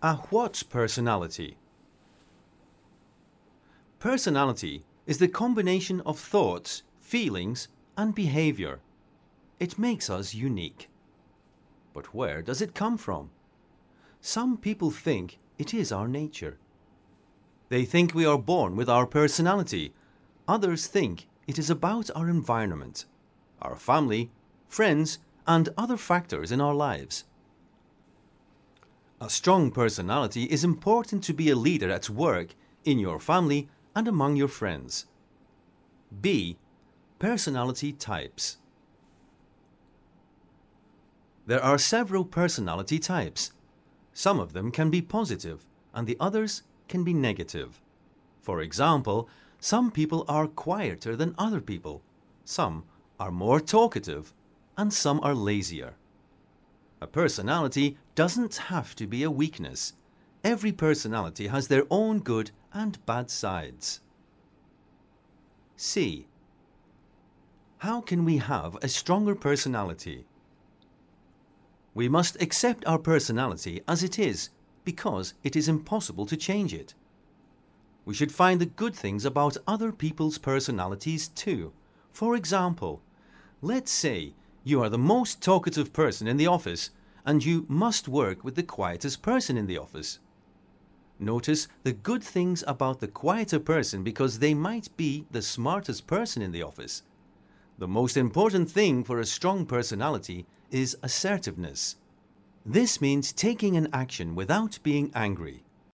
A what personality? Personality is the combination of thoughts, feelings, and behavior. It makes us unique. But where does it come from? Some people think it is our nature. They think we are born with our personality. Others think it is about our environment, our family, friends, and other factors in our lives. A strong personality is important to be a leader at work, in your family, and among your friends. B. Personality types. There are several personality types. Some of them can be positive, and the others can be negative. For example, some people are quieter than other people. Some are more talkative, and some are lazier. A personality doesn't have to be a weakness. Every personality has their own good and bad sides. C. How can we have a stronger personality? We must accept our personality as it is, because it is impossible to change it. We should find the good things about other people's personalities too. For example, let's say you are the most talkative person in the office, and you must work with the quietest person in the office. Notice the good things about the quieter person because they might be the smartest person in the office. The most important thing for a strong personality is assertiveness. This means taking an action without being angry.